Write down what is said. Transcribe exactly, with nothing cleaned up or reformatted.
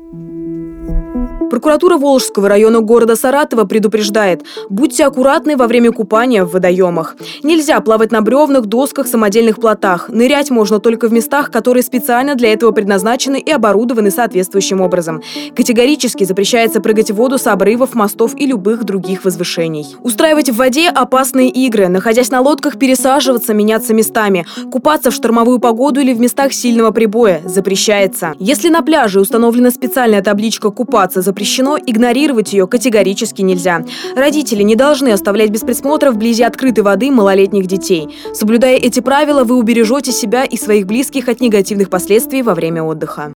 Прокуратура Волжского района города Саратова предупреждает: будьте аккуратны во время купания в водоемах. Нельзя плавать на бревнах, досках, самодельных плотах. Нырять можно только в местах, которые специально для этого предназначены и оборудованы соответствующим образом. Категорически запрещается прыгать в воду с обрывов, мостов и любых других возвышений. Устраивать в воде опасные игры, находясь на лодках, пересаживаться, меняться местами. Купаться в штормовую погоду или в местах сильного прибоя запрещается. Если на пляже установлена специальная табличка «Купаться запрещено», игнорировать ее категорически нельзя. Родители не должны оставлять без присмотра вблизи открытой воды малолетних детей. Соблюдая эти правила, вы убережете себя и своих близких от негативных последствий во время отдыха.